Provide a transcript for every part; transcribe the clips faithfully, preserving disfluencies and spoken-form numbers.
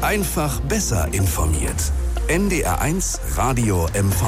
Einfach besser informiert. N D R eins Radio M V.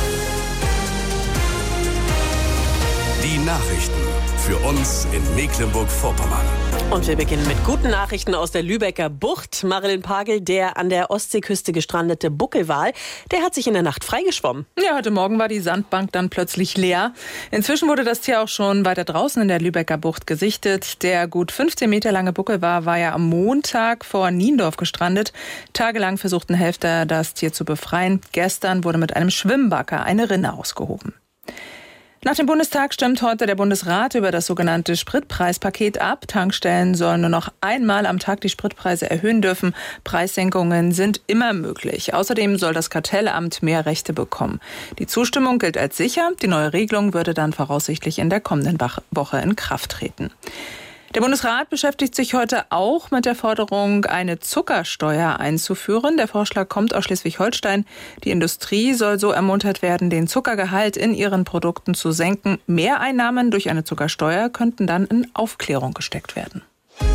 Die Nachrichten für uns in Mecklenburg-Vorpommern. Und wir beginnen mit guten Nachrichten aus der Lübecker Bucht. Marilyn Pagel, der an der Ostseeküste gestrandete Buckelwal, der hat sich in der Nacht freigeschwommen. Ja, heute Morgen war die Sandbank dann plötzlich leer. Inzwischen wurde das Tier auch schon weiter draußen in der Lübecker Bucht gesichtet. Der gut fünfzehn Meter lange Buckelwal war ja am Montag vor Niendorf gestrandet. Tagelang versuchten Helfer, das Tier zu befreien. Gestern wurde mit einem Schwimmbagger eine Rinne ausgehoben. Nach dem Bundestag stimmt heute der Bundesrat über das sogenannte Spritpreispaket ab. Tankstellen sollen nur noch einmal am Tag die Spritpreise erhöhen dürfen. Preissenkungen sind immer möglich. Außerdem soll das Kartellamt mehr Rechte bekommen. Die Zustimmung gilt als sicher. Die neue Regelung würde dann voraussichtlich in der kommenden Woche in Kraft treten. Der Bundesrat beschäftigt sich heute auch mit der Forderung, eine Zuckersteuer einzuführen. Der Vorschlag kommt aus Schleswig-Holstein. Die Industrie soll so ermuntert werden, den Zuckergehalt in ihren Produkten zu senken. Mehreinnahmen durch eine Zuckersteuer könnten dann in Aufklärung gesteckt werden.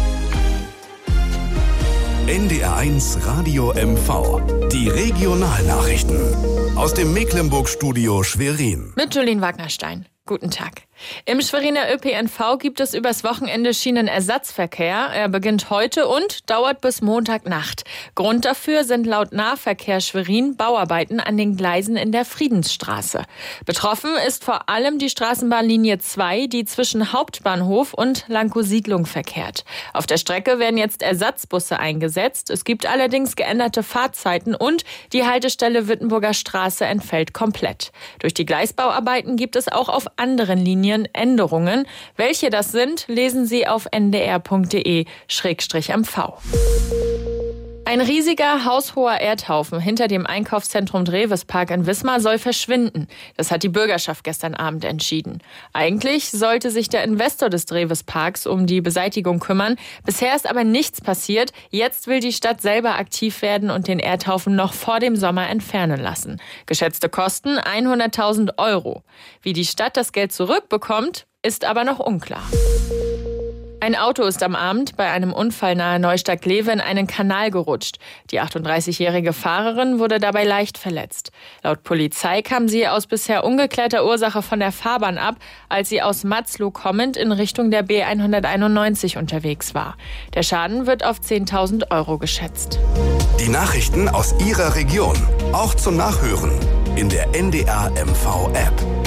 N D R eins Radio M V. Die Regionalnachrichten aus dem Mecklenburg-Studio Schwerin. Mit Julien Wagnerstein. Guten Tag. Im Schweriner Ö P N V gibt es übers Wochenende Schienenersatzverkehr. Er beginnt heute und dauert bis Montagnacht. Grund dafür sind laut Nahverkehr Schwerin Bauarbeiten an den Gleisen in der Friedensstraße. Betroffen ist vor allem die Straßenbahnlinie zwei, die zwischen Hauptbahnhof und Lankow-Siedlung verkehrt. Auf der Strecke werden jetzt Ersatzbusse eingesetzt. Es gibt allerdings geänderte Fahrzeiten und die Haltestelle Wittenburger Straße entfällt komplett. Durch die Gleisbauarbeiten gibt es auch auf anderen Linien Änderungen. Welche das sind, lesen Sie auf n d r punkt d e slash m v. Ein riesiger, haushoher Erdhaufen hinter dem Einkaufszentrum Drewespark in Wismar soll verschwinden. Das hat die Bürgerschaft gestern Abend entschieden. Eigentlich sollte sich der Investor des Drewesparks um die Beseitigung kümmern. Bisher ist aber nichts passiert. Jetzt will die Stadt selber aktiv werden und den Erdhaufen noch vor dem Sommer entfernen lassen. Geschätzte Kosten hunderttausend Euro. Wie die Stadt das Geld zurückbekommt, ist aber noch unklar. Ein Auto ist am Abend bei einem Unfall nahe Neustadt-Glewe in einen Kanal gerutscht. Die achtunddreißigjährige Fahrerin wurde dabei leicht verletzt. Laut Polizei kam sie aus bisher ungeklärter Ursache von der Fahrbahn ab, als sie aus Matzlow kommend in Richtung der B hunderteinundneunzig unterwegs war. Der Schaden wird auf zehntausend Euro geschätzt. Die Nachrichten aus Ihrer Region, auch zum Nachhören in der N D R M V App.